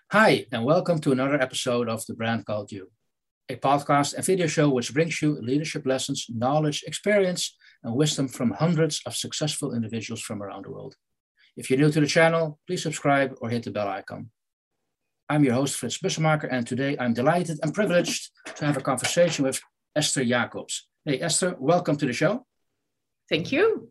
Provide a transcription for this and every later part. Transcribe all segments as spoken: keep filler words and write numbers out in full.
Hi, and welcome to another episode of The Brand Called You, a podcast and video show which brings you leadership lessons, knowledge, experience, and wisdom from hundreds of successful individuals from around the world. If you're new to the channel, please subscribe or hit the bell icon. I'm your host, Frits Bussemaker, and today I'm delighted and privileged to have a conversation with Esther Jacobs. Hey, Esther, welcome to the show. Thank you.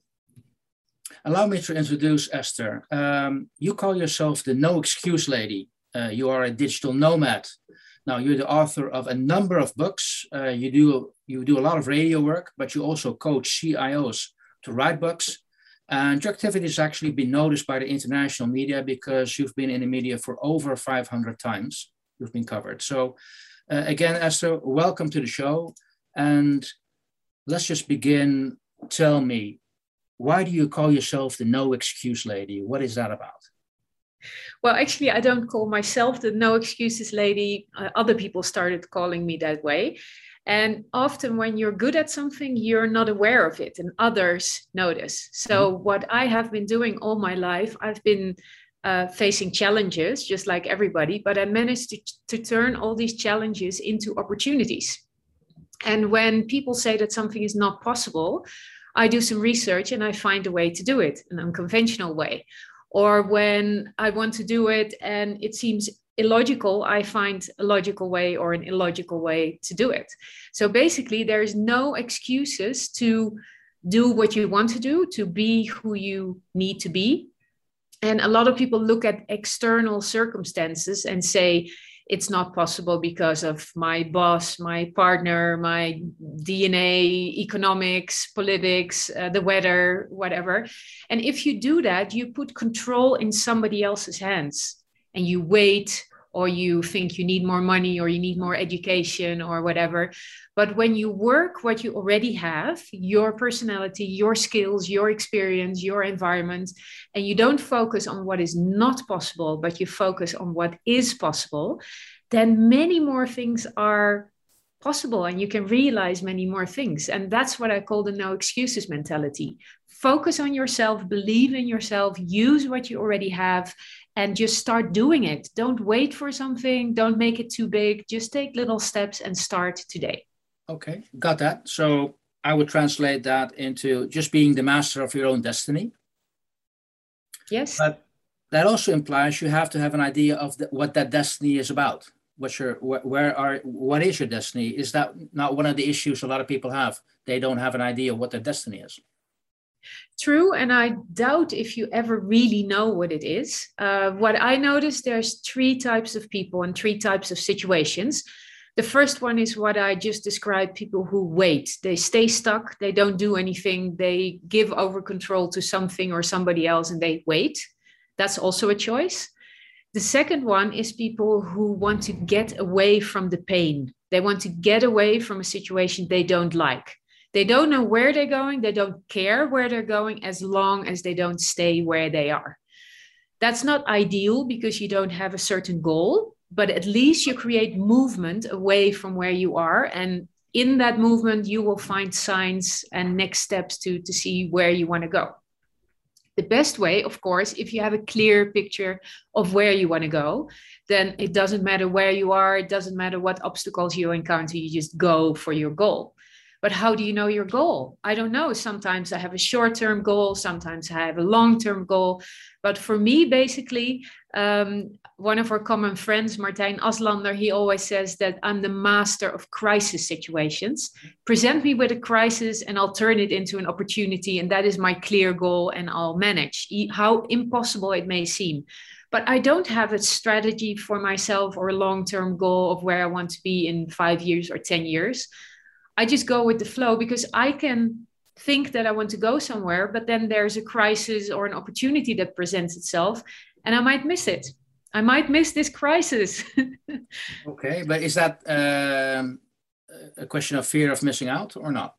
Allow me to introduce Esther. Um, you call yourself the No Excuse Lady. Uh, you are a digital nomad. Now, you're the author of a number of books. Uh, you do you do a lot of radio work, but you also coach C I Os to write books. And your activity has actually been noticed by the international media because you've been in the media for over five hundred times. You've been covered. So uh, again, Esther, welcome to the show. And let's just begin. Tell me, why do you call yourself the No Excuse Lady? What is that about? Well, actually, I don't call myself the No Excuses Lady. Uh, other people started calling me that way. And often when you're good at something, you're not aware of it and others notice. So mm-hmm. what I have been doing all my life, I've been uh, facing challenges just like everybody, but I managed to, to turn all these challenges into opportunities. And when people say that something is not possible, I do some research and I find a way to do it, an unconventional way. Or when I want to do it and it seems illogical, I find a logical way or an illogical way to do it. So basically, there is no excuses to do what you want to do, to be who you need to be. And a lot of people look at external circumstances and say, it's not possible because of my boss, my partner, my D N A, economics, politics, uh, the weather, whatever. And if you do that, you put control in somebody else's hands and you wait, or you think you need more money or you need more education or whatever. But when you work what you already have, your personality, your skills, your experience, your environment, and you don't focus on what is not possible, but you focus on what is possible, then many more things are possible and you can realize many more things. And that's what I call the no excuses mentality. Focus on yourself, believe in yourself, use what you already have, and just start doing it. Don't wait for something. Don't make it too big. Just take little steps and start today. Okay, got that. So I would translate that into just being the master of your own destiny. Yes. But that also implies you have to have an idea of the, what that destiny is about. What's your, wh- where are, what is your destiny? Is that not one of the issues a lot of people have? They don't have an idea what their destiny is. True, and I doubt if you ever really know what it is. Uh, what I noticed, there's three types of people and three types of situations. The first one is what I just described, people who wait. They stay stuck, they don't do anything, they give over control to something or somebody else and they wait. That's also a choice. The second one is people who want to get away from the pain. They want to get away from a situation they don't like. They don't know where they're going. They don't care where they're going as long as they don't stay where they are. That's not ideal because you don't have a certain goal, but at least you create movement away from where you are. And in that movement, you will find signs and next steps to, to see where you want to go. The best way, of course, if you have a clear picture of where you want to go, then it doesn't matter where you are. It doesn't matter what obstacles you encounter. You just go for your goal. But how do you know your goal? I don't know. Sometimes I have a short-term goal. Sometimes I have a long-term goal. But for me, basically, um, one of our common friends, Martijn Aslander, he always says that I'm the master of crisis situations. Present me with a crisis and I'll turn it into an opportunity. And that is my clear goal and I'll manage, how impossible it may seem. But I don't have a strategy for myself or a long-term goal of where I want to be in five years or ten years. I just go with the flow because I can think that I want to go somewhere, but then there's a crisis or an opportunity that presents itself and I might miss it. I might miss this crisis. Okay, but is that um, a question of fear of missing out or not?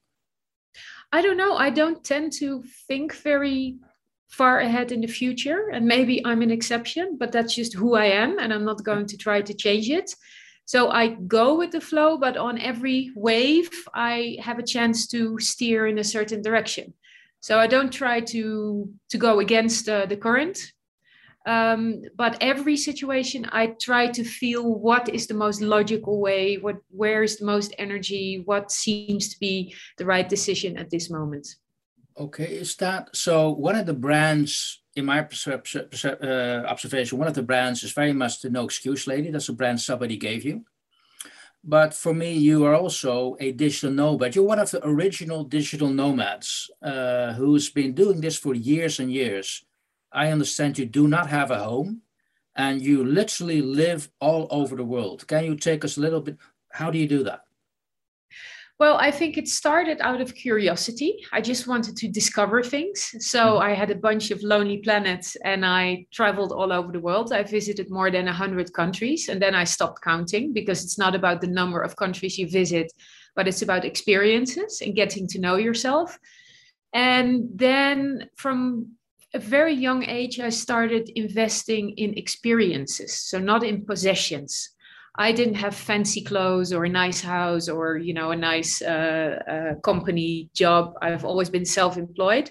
I don't know. I don't tend to think very far ahead in the future, and maybe I'm an exception, but that's just who I am and I'm not going to try to change it. So I go with the flow, but on every wave, I have a chance to steer in a certain direction. So I don't try to, to go against uh, the current. Um, but every situation, I try to feel what is the most logical way, what where is the most energy, what seems to be the right decision at this moment. Okay, is that so? One of the brands, in my percep- percep- uh, observation, one of the brands is very much the No Excuse Lady. That's a brand somebody gave you. But for me, you are also a digital nomad. You're one of the original digital nomads uh, who's been doing this for years and years. I understand you do not have a home and you literally live all over the world. Can you take us a little bit? How do you do that? Well, I think it started out of curiosity. I just wanted to discover things. So I had a bunch of lonely planets and I traveled all over the world. I visited more than one hundred countries and then I stopped counting because it's not about the number of countries you visit, but it's about experiences and getting to know yourself. And then from a very young age, I started investing in experiences, so not in possessions. I didn't have fancy clothes or a nice house or, you know, a nice uh, uh, company job. I've always been self-employed.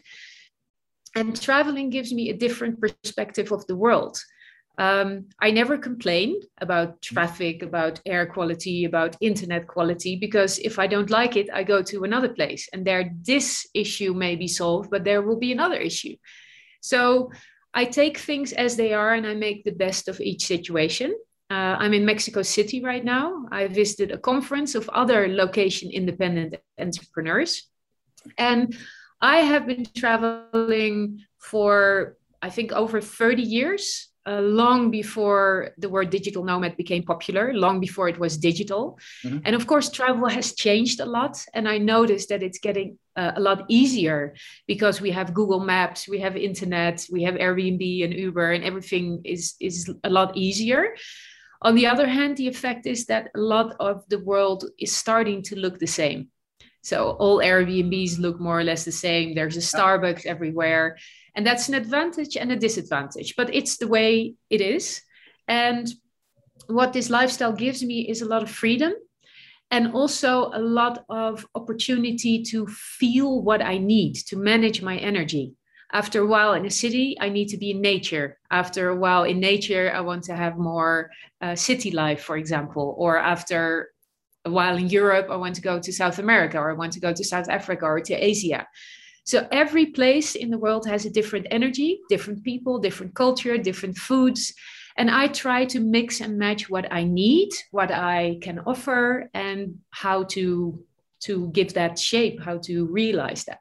And traveling gives me a different perspective of the world. Um, I never complain about traffic, about air quality, about internet quality, because if I don't like it, I go to another place. And there, this issue may be solved, but there will be another issue. So I take things as they are and I make the best of each situation. Uh, I'm in Mexico City right now. I visited a conference of other location independent entrepreneurs. And I have been traveling for, I think, over thirty years, uh, long before the word digital nomad became popular, long before it was digital. Mm-hmm. And of course, travel has changed a lot. And I noticed that it's getting uh, a lot easier because we have Google Maps, we have internet, we have Airbnb and Uber, and everything is, is a lot easier. On the other hand, the effect is that a lot of the world is starting to look the same. So all Airbnbs look more or less the same. There's a Starbucks everywhere. And that's an advantage and a disadvantage, but it's the way it is. And what this lifestyle gives me is a lot of freedom and also a lot of opportunity to feel what I need, to manage my energy. After a while in a city, I need to be in nature. After a while in nature, I want to have more uh, city life, for example. Or after a while in Europe, I want to go to South America, or I want to go to South Africa or to Asia. So every place in the world has a different energy, different people, different culture, different foods. And I try to mix and match what I need, what I can offer, and how to, to give that shape, how to realize that.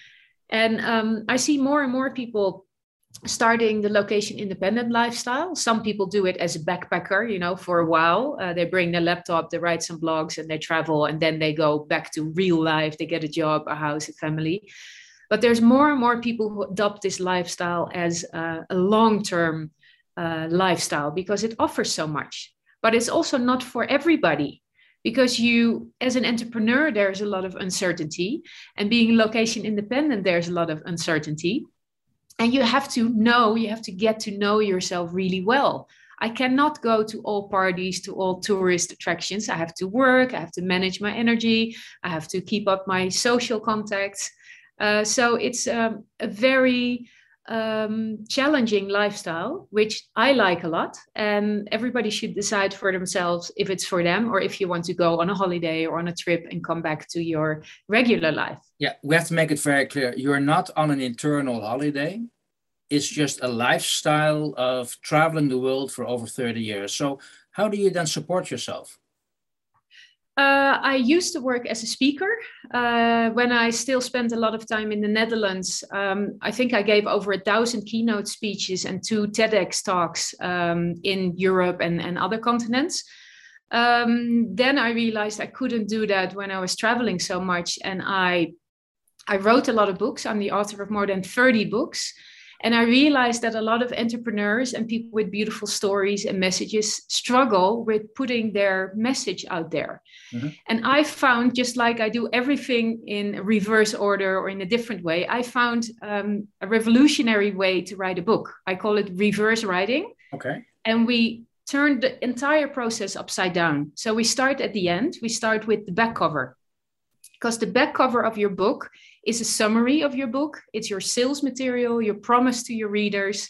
And um, I see more and more people starting the location independent lifestyle. Some people do it as a backpacker, you know, for a while. Uh, they bring their laptop, they write some blogs and they travel and then they go back to real life. They get a job, a house, a family. But there's more and more people who adopt this lifestyle as a, a long-term uh, lifestyle because it offers so much. But it's also not for everybody. Because you, as an entrepreneur, there's a lot of uncertainty. And being location independent, there's a lot of uncertainty. And you have to know, you have to get to know yourself really well. I cannot go to all parties, to all tourist attractions. I have to work, I have to manage my energy, I have to keep up my social contacts. Uh, so it's um, a very um, challenging lifestyle, which I like a lot. And everybody should decide for themselves if it's for them or if you want to go on a holiday or on a trip and come back to your regular life. Yeah, we have to make it very clear. You're not on an internal holiday. It's just a lifestyle of traveling the world for over thirty years. So how do you then support yourself? Uh, I used to work as a speaker uh, when I still spent a lot of time in the Netherlands. Um, I think I gave over a thousand keynote speeches and two TEDx talks um, in Europe and, and other continents. Um, then I realized I couldn't do that when I was traveling so much. And I, I wrote a lot of books. I'm the author of more than thirty books. And I realized that a lot of entrepreneurs and people with beautiful stories and messages struggle with putting their message out there. Mm-hmm. And I found, just like I do everything in reverse order or in a different way, I found um, a revolutionary way to write a book. I call it reverse writing. Okay. And we turned the entire process upside down. So we start at the end. We start with the back cover. Because the back cover of your book is a summary of your book. It's your sales material, your promise to your readers.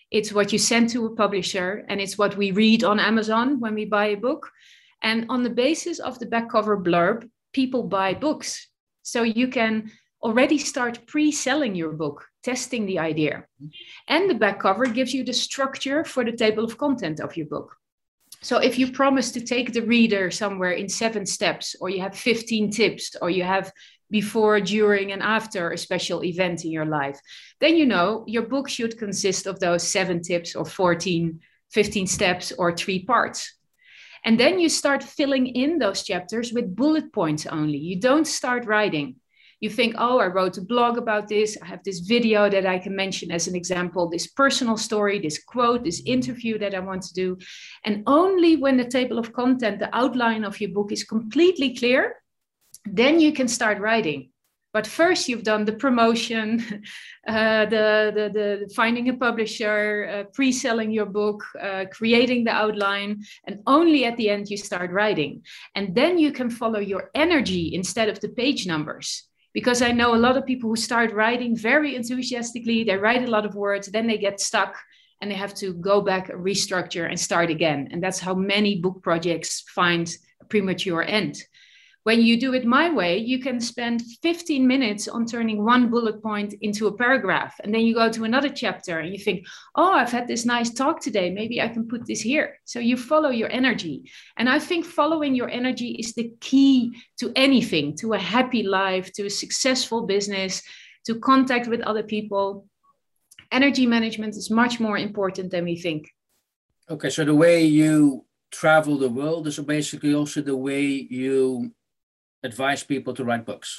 It's what you send to a publisher, and it's what we read on Amazon when we buy a book. And on the basis of the back cover blurb, people buy books. So you can already start pre-selling your book, testing the idea. And the back cover gives you the structure for the table of content of your book. So if you promise to take the reader somewhere in seven steps, or you have fifteen tips, or you have before, during, and after a special event in your life, then you know your book should consist of those seven tips or fourteen, fifteen steps or three parts. And then you start filling in those chapters with bullet points only. You don't start writing. You think, oh, I wrote a blog about this. I have this video that I can mention as an example, this personal story, this quote, this interview that I want to do. And only when the table of content, the outline of your book is completely clear, then you can start writing. But first you've done the promotion, uh, the, the, the finding a publisher, uh, pre-selling your book, uh, creating the outline, and only at the end you start writing. And then you can follow your energy instead of the page numbers. Because I know a lot of people who start writing very enthusiastically, they write a lot of words, then they get stuck and they have to go back, restructure and start again. And that's how many book projects find a premature end. When you do it my way, you can spend fifteen minutes on turning one bullet point into a paragraph. And then you go to another chapter and you think, oh, I've had this nice talk today. Maybe I can put this here. So you follow your energy. And I think following your energy is the key to anything, to a happy life, to a successful business, to contact with other people. Energy management is much more important than we think. Okay, so the way you travel the world is basically also the way you advise people to write books.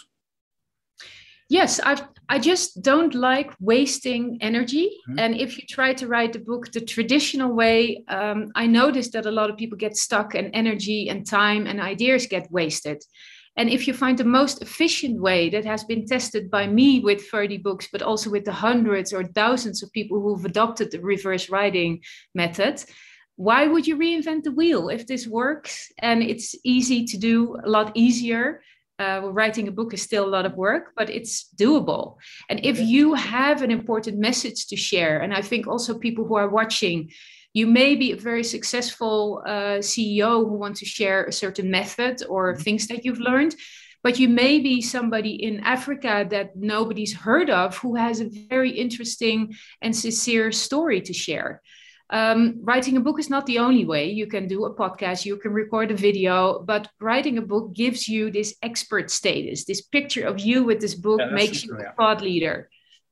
Yes, I've, I just don't like wasting energy. Mm-hmm. And if you try to write the book the traditional way, um, I noticed that a lot of people get stuck and energy and time and ideas get wasted. And if you find the most efficient way that has been tested by me with thirty books, but also with the hundreds or thousands of people who've adopted the reverse writing method, why would you reinvent the wheel if this works and it's easy to do, a lot easier? Uh, writing a book is still a lot of work, but it's doable. And if you have an important message to share, and I think also people who are watching, you may be a very successful uh, C E O who wants to share a certain method or mm-hmm. things that you've learned, but you may be somebody in Africa that nobody's heard of who has a very interesting and sincere story to share. Um, writing a book is not the only way. You can do a podcast, you can record a video, but writing a book gives you this expert status. This picture of you with this book yeah, makes you a thought leader.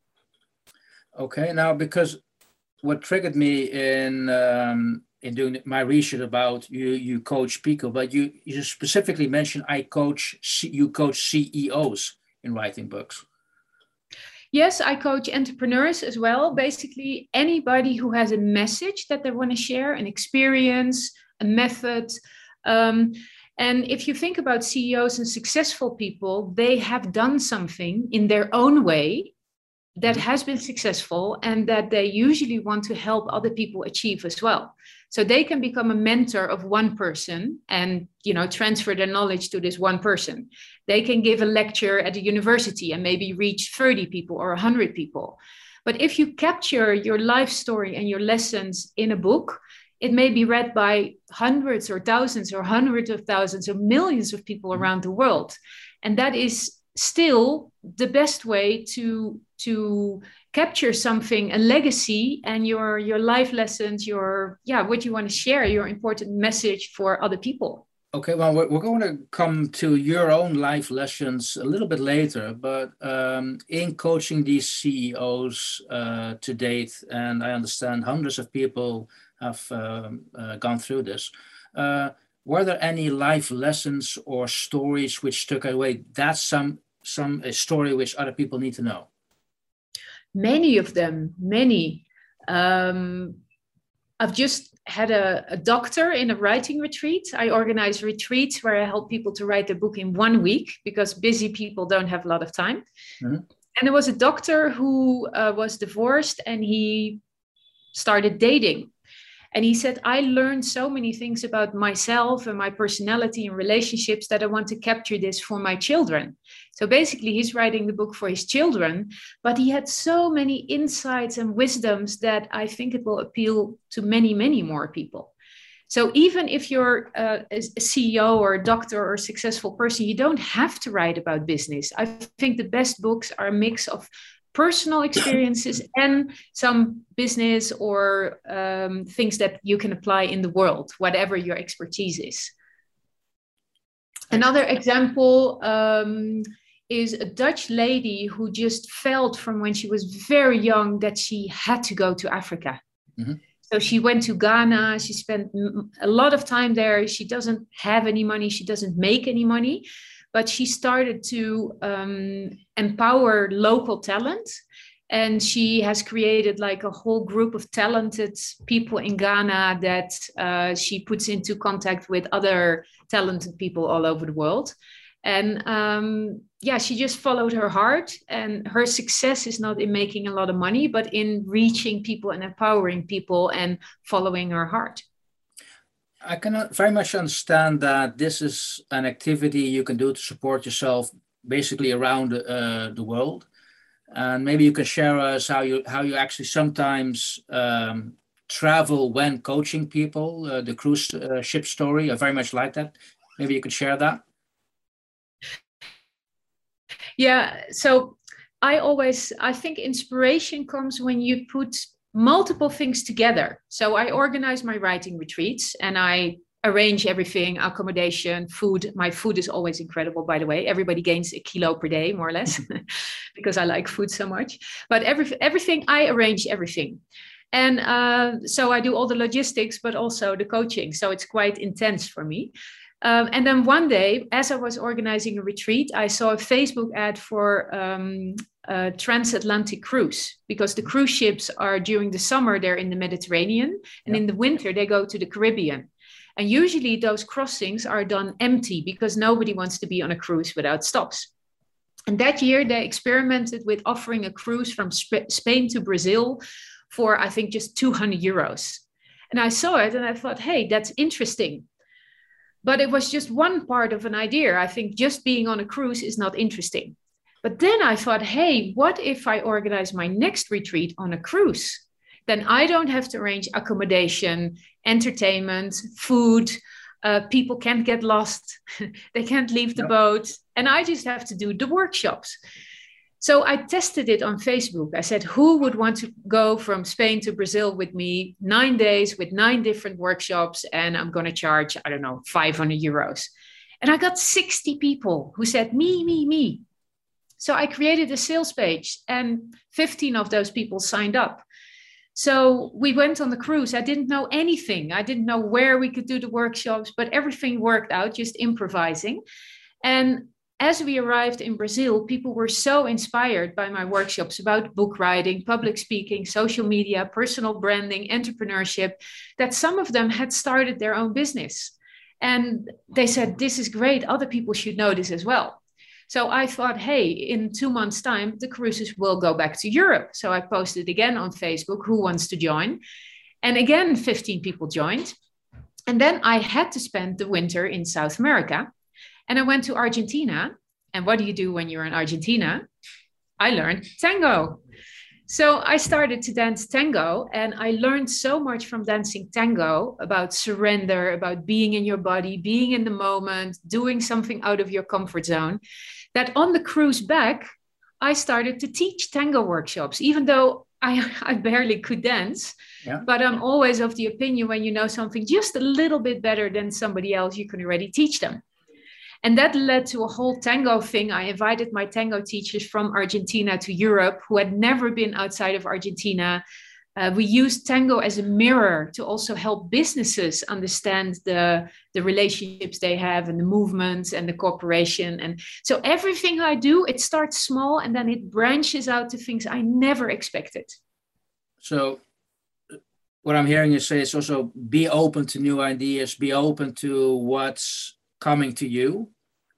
Okay, now because what triggered me in um, in doing my research about you, you coach people, but you, you specifically mentioned I coach, you coach C E Os in writing books. Yes, I coach entrepreneurs as well. Basically, anybody who has a message that they want to share, an experience, a method. Um, and if you think about C E Os and successful people, they have done something in their own way that has been successful and that they usually want to help other people achieve as well. So they can become a mentor of one person and, you know, transfer their knowledge to this one person. They can give a lecture at a university and maybe reach thirty people or one hundred people. But if you capture your life story and your lessons in a book, it may be read by hundreds or thousands or hundreds of thousands or millions of people around the world. And that is still the best way to to capture something, a legacy, and your your life lessons, your yeah what you want to share, your important message for other people. Okay, well, we're, we're going to come to your own life lessons a little bit later, but um, in coaching these C E Os uh, to date, and I understand hundreds of people have um, uh, gone through this, uh, were there any life lessons or stories which took away? That's some some a story which other people need to know. Many of them, many. Um, I've just had a, a doctor in a writing retreat. I organize retreats where I help people to write a book in one week because busy people don't have a lot of time. Mm-hmm. And there was a doctor who uh, was divorced and he started dating. And he said, I learned so many things about myself and my personality and relationships that I want to capture this for my children. So basically, he's writing the book for his children, but he had so many insights and wisdoms that I think it will appeal to many, many more people. So even if you're uh, a C E O or a doctor or a successful person, you don't have to write about business. I think the best books are a mix of personal experiences and some business or um, things that you can apply in the world, whatever your expertise is. Another example um, is a Dutch lady who just felt from when she was very young that she had to go to Africa. Mm-hmm. So she went to Ghana, she spent a lot of time there. She doesn't have any money, she doesn't make any money, but she started to um, empower local talent. And she has created like a whole group of talented people in Ghana that uh, she puts into contact with other talented people all over the world. And um, yeah, she just followed her heart, and her success is not in making a lot of money, but in reaching people and empowering people and following her heart. I can very much understand that this is an activity you can do to support yourself basically around uh, the world. And maybe you can share us how you how you actually sometimes um, travel when coaching people, uh, the cruise uh, ship story. I very much like that. Maybe you could share that. Yeah, so I always, I think inspiration comes when you put multiple things together. So I organize my writing retreats and I arrange everything, accommodation, food. My food is always incredible, by the way. Everybody gains a kilo per day, more or less, because I like food so much. But every, everything, I arrange everything. And uh, so I do all the logistics, but also the coaching. So it's quite intense for me. Um, and then one day, as I was organizing a retreat, I saw a Facebook ad for um, a transatlantic cruise, because the cruise ships are during the summer, they're in the Mediterranean, and yeah. in the winter, they go to the Caribbean. And usually those crossings are done empty because nobody wants to be on a cruise without stops. And that year, they experimented with offering a cruise from Sp- Spain to Brazil for, I think, just two hundred euros. And I saw it and I thought, hey, that's interesting. But it was just one part of an idea. I think just being on a cruise is not interesting. But then I thought, hey, what if I organize my next retreat on a cruise? Then I don't have to arrange accommodation, entertainment, food. Uh, people can't get lost. They can't leave the yep. boat. And I just have to do the workshops. So I tested it on Facebook. I said, who would want to go from Spain to Brazil with me, nine days with nine different workshops, and I'm going to charge, I don't know, five hundred euros. And I got sixty people who said, me, me, me. So I created a sales page and fifteen of those people signed up. So we went on the cruise. I didn't know anything. I didn't know where we could do the workshops, but everything worked out, just improvising. And as we arrived in Brazil, people were so inspired by my workshops about book writing, public speaking, social media, personal branding, entrepreneurship, that some of them had started their own business. And they said, this is great. Other people should know this as well. So I thought, hey, in two months' time, the cruises will go back to Europe. So I posted again on Facebook, who wants to join? And again, fifteen people joined. And then I had to spend the winter in South America. And I went to Argentina. And what do you do when you're in Argentina? I learned tango. So I started to dance tango, and I learned so much from dancing tango about surrender, about being in your body, being in the moment, doing something out of your comfort zone, that on the cruise back, I started to teach tango workshops, even though I, I barely could dance. Yeah. But I'm always of the opinion when you know something just a little bit better than somebody else, you can already teach them. And that led to a whole tango thing. I invited my tango teachers from Argentina to Europe who had never been outside of Argentina. Uh, we used tango as a mirror to also help businesses understand the, the relationships they have and the movements and the cooperation. And so everything I do, it starts small and then it branches out to things I never expected. So what I'm hearing you say is also be open to new ideas, be open to what's coming to you,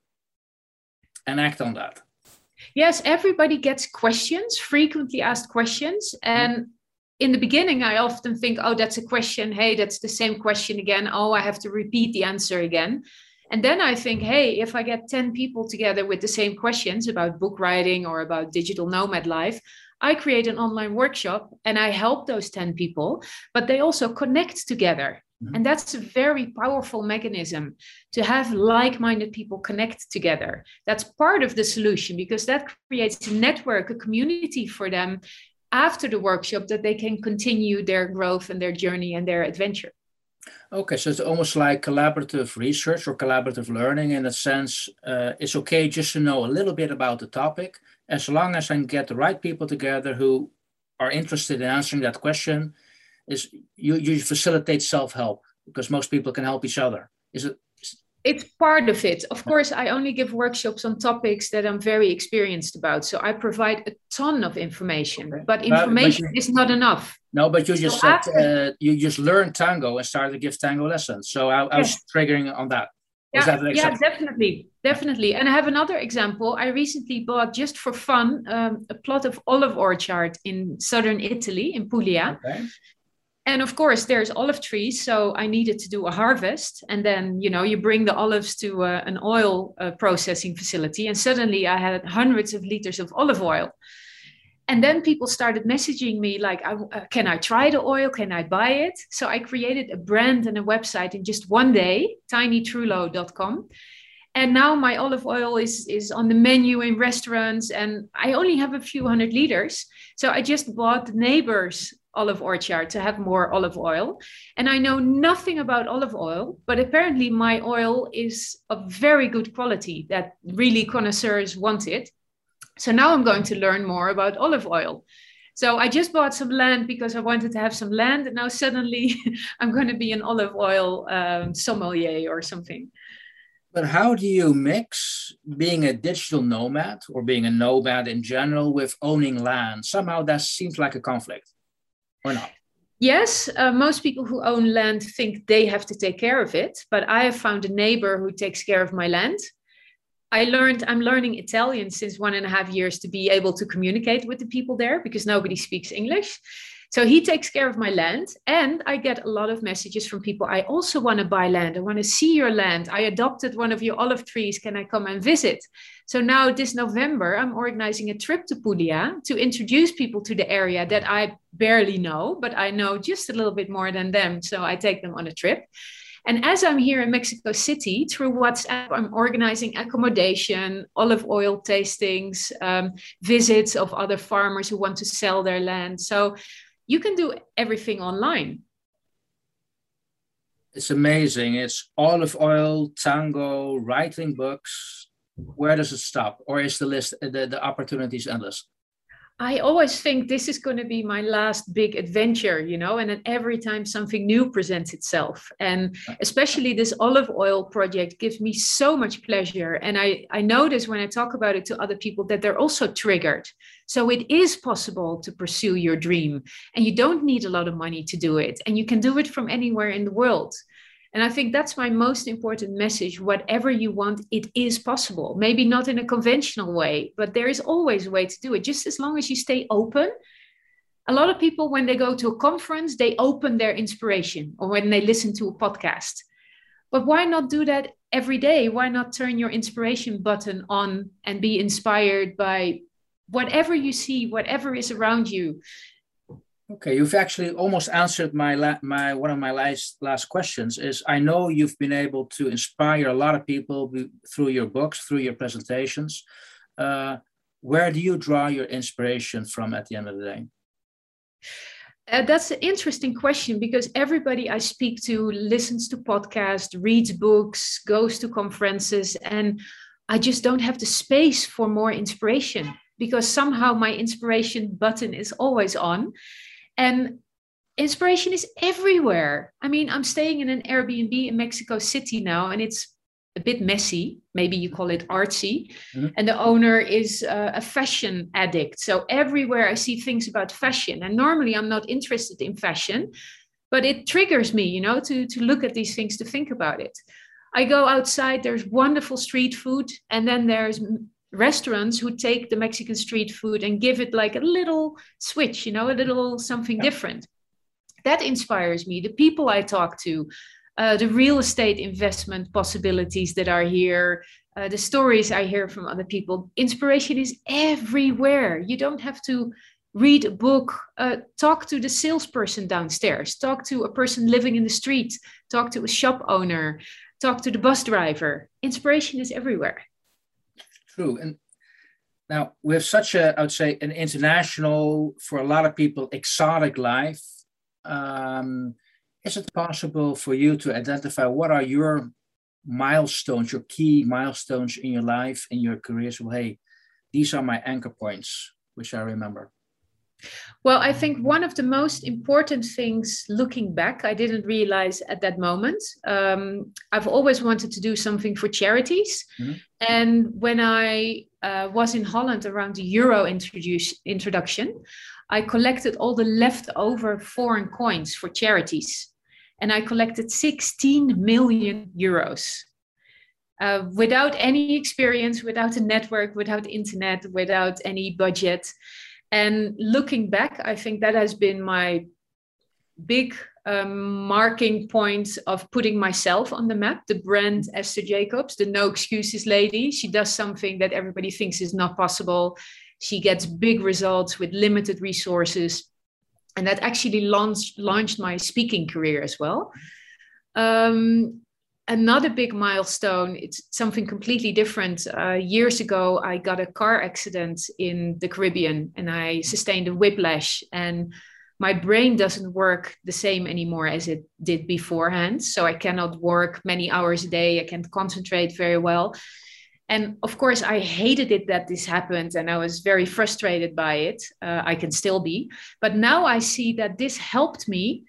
and act on that. Yes, everybody gets questions, frequently asked questions. And in the beginning, I often think, oh, that's a question. Hey, that's the same question again. Oh, I have to repeat the answer again. And then I think, hey, if I get ten people together with the same questions about book writing or about digital nomad life, I create an online workshop and I help those ten people, but they also connect together. Mm-hmm. And that's a very powerful mechanism to have like-minded people connect together. That's part of the solution, because that creates a network, a community for them after the workshop, that they can continue their growth and their journey and their adventure. Okay, so it's almost like collaborative research or collaborative learning in a sense. Uh, it's okay just to know a little bit about the topic, as long as I can get the right people together who are interested in answering that question. Is you, you facilitate self-help, because most people can help each other. Is it? It's part of it. Of course, I only give workshops on topics that I'm very experienced about. So I provide a ton of information, okay. but information but, but you, is not enough. No, but you just so said after, uh, you just learned tango and started to give tango lessons. So I, I was yes. triggering on that. Was yeah, that yeah, definitely, definitely. And I have another example. I recently bought, just for fun, um, a plot of olive orchard in southern Italy, in Puglia. Okay. And of course, there's olive trees, so I needed to do a harvest. And then, you know, you bring the olives to uh, an oil uh, processing facility. And suddenly I had hundreds of liters of olive oil. And then people started messaging me like, I, uh, can I try the oil? Can I buy it? So I created a brand and a website in just one day, tiny trulo dot com. And now my olive oil is, is on the menu in restaurants, and I only have a few hundred liters. So I just bought the neighbor's olive orchard to have more olive oil. And I know nothing about olive oil, but apparently my oil is of very good quality that really connoisseurs want it. So now I'm going to learn more about olive oil. So I just bought some land because I wanted to have some land. And now suddenly I'm going to be an olive oil um, sommelier or something. But how do you mix being a digital nomad or being a nomad in general with owning land? Somehow that seems like a conflict, or not? Yes, uh, most people who own land think they have to take care of it. But I have found a neighbor who takes care of my land. I learned, I'm learning Italian since one and a half years to be able to communicate with the people there, because nobody speaks English. So he takes care of my land, and I get a lot of messages from people. I also want to buy land. I want to see your land. I adopted one of your olive trees. Can I come and visit? So now this November, I'm organizing a trip to Puglia to introduce people to the area that I barely know, but I know just a little bit more than them. So I take them on a trip. And as I'm here in Mexico City, through WhatsApp, I'm organizing accommodation, olive oil tastings, um, visits of other farmers who want to sell their land. So you can do everything online. It's amazing. It's olive oil, tango, writing books. Where does it stop? Or is the list, the, the opportunities endless? I always think this is going to be my last big adventure, you know, and then every time something new presents itself. And especially this olive oil project gives me so much pleasure. And I, I notice when I talk about it to other people that they're also triggered. So it is possible to pursue your dream, and you don't need a lot of money to do it. And you can do it from anywhere in the world. And I think that's my most important message. Whatever you want, it is possible. Maybe not in a conventional way, but there is always a way to do it, just as long as you stay open. A lot of people, when they go to a conference, they open their inspiration, or when they listen to a podcast. But why not do that every day? Why not turn your inspiration button on and be inspired by whatever you see, whatever is around you? Okay, you've actually almost answered my la- my one of my last last questions. Is I know you've been able to inspire a lot of people b- through your books, through your presentations. Uh, where do you draw your inspiration from at the end of the day? Uh, that's an interesting question, because everybody I speak to listens to podcasts, reads books, goes to conferences, and I just don't have the space for more inspiration, because somehow my inspiration button is always on. And inspiration is everywhere. I mean, I'm staying in an Airbnb in Mexico City now, and it's a bit messy. Maybe you call it artsy. Mm-hmm. And the owner is uh, a fashion addict. So everywhere I see things about fashion. And normally I'm not interested in fashion, but it triggers me, you know, to, to look at these things, to think about it. I go outside, there's wonderful street food, and then there's restaurants who take the Mexican street food and give it like a little switch, you know, a little something Yeah. different. That inspires me. The people I talk to, uh, the real estate investment possibilities that are here, uh, the stories I hear from other people. Inspiration is everywhere. You don't have to read a book, uh, talk to the salesperson downstairs, talk to a person living in the street, talk to a shop owner, talk to the bus driver. Inspiration is everywhere. True. And now we have such a, I would say, an international, for a lot of people, exotic life. Um, is it possible for you to identify what are your milestones, your key milestones in your life, in your career? So, hey, these are my anchor points, which I remember. Well, I think one of the most important things looking back, I didn't realize at that moment. Um, I've always wanted to do something for charities. Mm-hmm. And when I uh, was in Holland around the Euro introduce, introduction, I collected all the leftover foreign coins for charities. And I collected sixteen million euros. Uh, without any experience, without a network, without internet, without any budget. And looking back, I think that has been my big um, marking point of putting myself on the map. The brand Esther Jacobs, the no excuses lady. She does something that everybody thinks is not possible. She gets big results with limited resources. And that actually launched, launched my speaking career as well. Um, Another big milestone, it's something completely different. Uh, years ago, I got a car accident in the Caribbean and I sustained a whiplash, and my brain doesn't work the same anymore as it did beforehand. So I cannot work many hours a day. I can't concentrate very well. And of course, I hated it that this happened and I was very frustrated by it. Uh, I can still be. But now I see that this helped me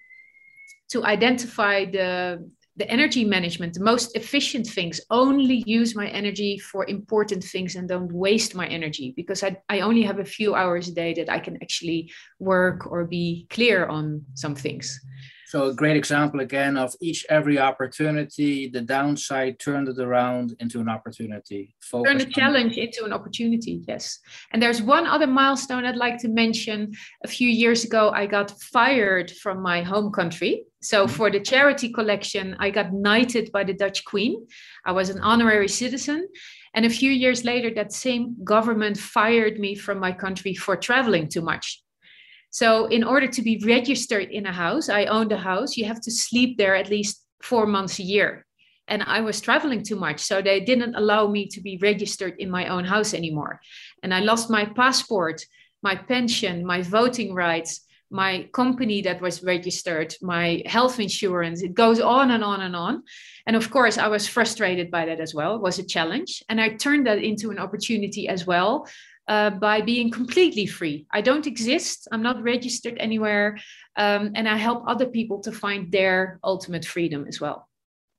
to identify the the energy management, the most efficient things. Only use my energy for important things and don't waste my energy, because I, I only have a few hours a day that I can actually work or be clear on some things. So a great example again of each, every opportunity, the downside, turned it around into an opportunity. Focus Turn a challenge on... into an opportunity, yes. And there's one other milestone I'd like to mention. A few years ago, I got fired from my home country. So mm-hmm. for the charity collection, I got knighted by the Dutch Queen. I was an honorary citizen. And a few years later, that same government fired me from my country for traveling too much. So in order to be registered in a house, I owned a house, you have to sleep there at least four months a year. And I was traveling too much, so they didn't allow me to be registered in my own house anymore. And I lost my passport, my pension, my voting rights, my company that was registered, my health insurance. It goes on and on and on. And of course, I was frustrated by that as well. It was a challenge. And I turned that into an opportunity as well. Uh, by being completely free. I don't exist. I'm not registered anywhere. Um, and I help other people to find their ultimate freedom as well.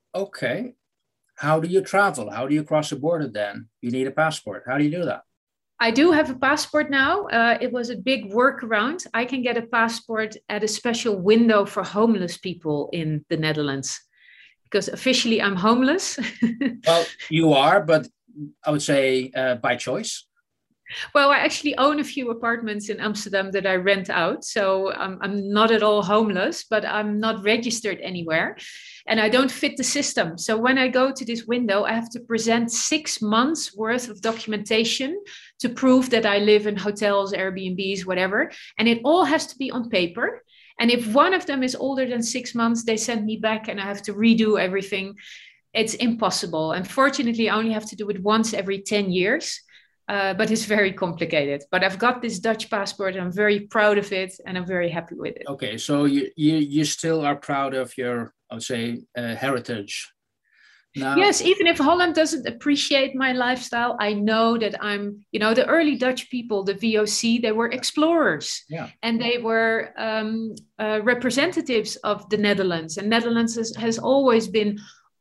Okay. How do you travel? How do you cross the border then? You need a passport. How do you do that? I do have a passport now. Uh, it was a big workaround. I can get a passport at a special window for homeless people in the Netherlands, because officially I'm homeless. Well, you are, but I would say uh, by choice. Well, I actually own a few apartments in Amsterdam that I rent out. So I'm, I'm not at all homeless, but I'm not registered anywhere. And I don't fit the system. So when I go to this window, I have to present six months worth of documentation to prove that I live in hotels, Airbnbs, whatever. And it all has to be on paper. And if one of them is older than six months, they send me back and I have to redo everything. It's impossible. Unfortunately, I only have to do it once every ten years. Uh, but it's very complicated. But I've got this Dutch passport. I'm very proud of it, and I'm very happy with it. Okay, so you you, you still are proud of your, I would say, uh, heritage. Now, yes, even if Holland doesn't appreciate my lifestyle, I know that I'm, you know, the early Dutch people, the V O C, they were explorers. Yeah. And they were um, uh, representatives of the Netherlands. And Netherlands has, has always been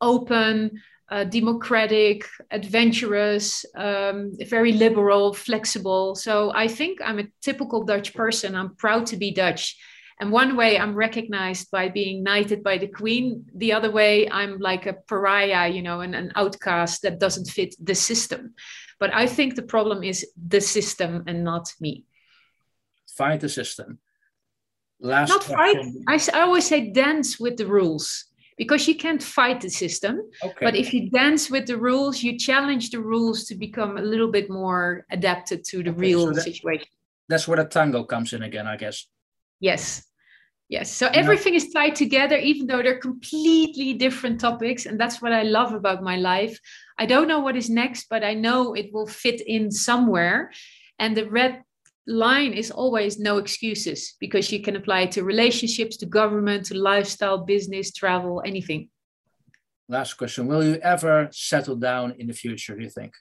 open, Uh, democratic, adventurous, um, very liberal, flexible. So I think I'm a typical Dutch person. I'm proud to be Dutch. And one way I'm recognized by being knighted by the Queen. The other way I'm like a pariah, you know, an, an outcast that doesn't fit the system. But I think the problem is the system and not me. Fight the system. Last not fight. I, I always say dance with the rules, because you can't fight the system. Okay. But if you dance with the rules, you challenge the rules to become a little bit more adapted to the okay, real so that, situation. That's where the tango comes in again, I guess. Yes. Yes. So everything is tied together, even though they're completely different topics. And that's what I love about my life. I don't know what is next, but I know it will fit in somewhere. And the red line is always no excuses, because you can apply it to relationships, to government, to lifestyle, business, travel, anything. Last question. Will you ever settle down in the future, do you think?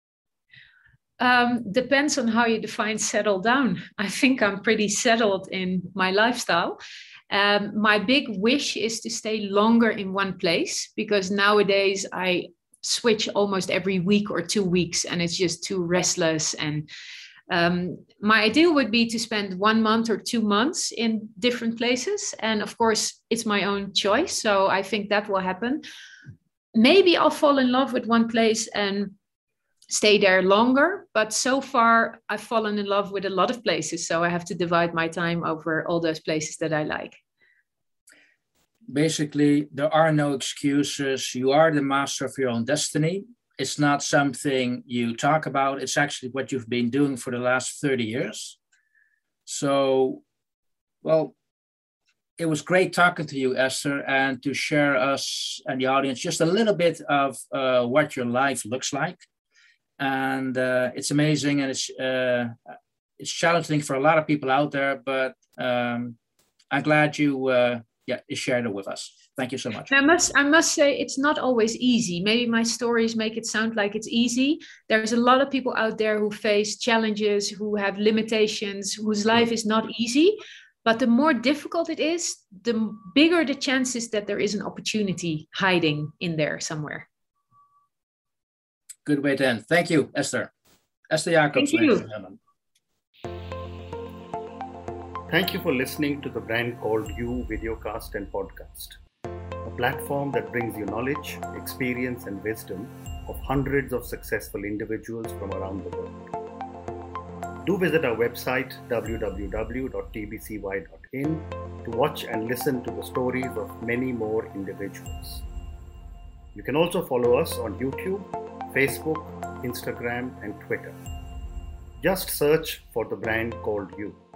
Um, depends on how you define settle down. I think I'm pretty settled in my lifestyle. Um, my big wish is to stay longer in one place, because nowadays I switch almost every week or two weeks and it's just too restless. And um, my ideal would be to spend one month or two months in different places. And of course, it's my own choice. So I think that will happen. Maybe I'll fall in love with one place and stay there longer, but so far I've fallen in love with a lot of places, so I have to divide my time over all those places that I like. Basically, there are no excuses. You are the master of your own destiny. It's not something you talk about. It's actually what you've been doing for the last thirty years. So, well, it was great talking to you, Esther, and to share us and the audience just a little bit of uh, what your life looks like. And uh, it's amazing, and it's uh, it's challenging for a lot of people out there. But um, I'm glad you uh, yeah you shared it with us. Thank you so much. I must I must say it's not always easy. Maybe my stories make it sound like it's easy. There's a lot of people out there who face challenges, who have limitations, whose life is not easy. But the more difficult it is, the bigger the chances that there is an opportunity hiding in there somewhere. Good way to end. Thank you, Esther. Esther Jacobs. Thank you. Thank you for listening to the Brand Called You videocast and podcast, a platform that brings you knowledge, experience, and wisdom of hundreds of successful individuals from around the world. Do visit our website, w w w dot t b c y dot in, to watch and listen to the stories of many more individuals. You can also follow us on YouTube, Facebook, Instagram, and Twitter. Just search for the Brand Called You.